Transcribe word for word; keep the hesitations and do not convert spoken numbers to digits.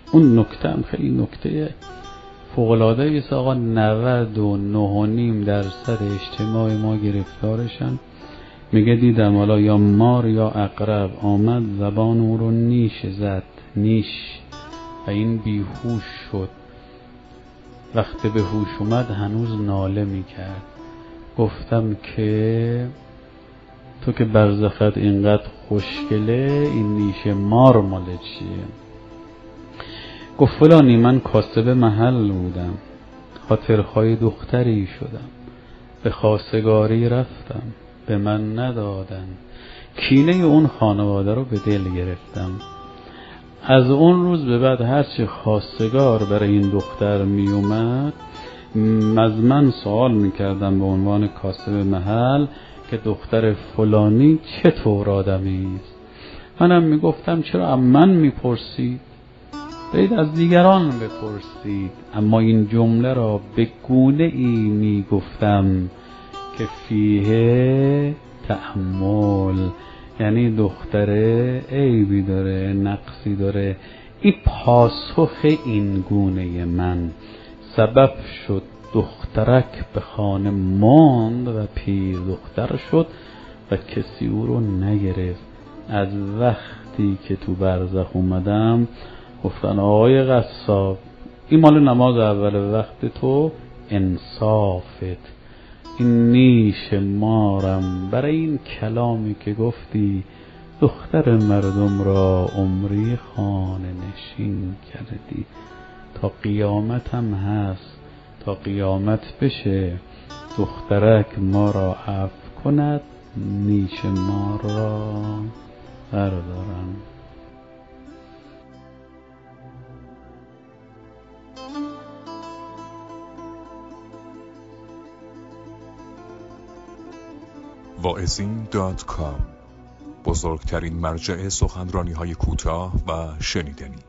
اون نکته هم خیلی نکته فوق‌العاده ایست آقا. نود و نه و نیم درصد اجتماع ما گرفتارشن. میگه دیدم حالا یا مار یا عقرب آمد زبان او رو نیش زد، نیش، و این بیهوش شد. وقتی به هوش اومد هنوز ناله میکرد. گفتم که تو که برزخت اینقدر خوشگله، این نیش مار مال چیه؟ گفت فلانی من کاسب محل بودم، خاطرخواه دختری شدم، به خواستگاری رفتم، به من ندادن، کینه اون خانواده رو به دل گرفتم. از اون روز به بعد هرچی خواستگار برای این دختر می اومد، از من سوال میکردم به عنوان کاسب محل که دختر فلانی چطور آدمی است. منم میگفتم چرا از من میپرسید؟ برید از دیگران بپرسید. اما این جمله را به گونه ای میگفتم که فیه تأمل، یعنی دختره عیبی داره، نقصی داره. این پاسخ این گونه من سبب شد دخترک به خانه ماند و پیر دختر شد و کسی او رو نگرفت. از وقتی که تو برزخ اومدم گفتن آقای قصاب این مال نماز اول وقت تو، انصافت. این نیش مارم برای این کلامی که گفتی دختر مردم را عمری خانه نشین کردی. تا قیامت هم هست، تا قیامت بشه دخترک ما را عفو کند، نیش ما را بردارم. واعظین دات کام، بزرگترین مرجع سخنرانی‌های کوتاه و شنیدنی.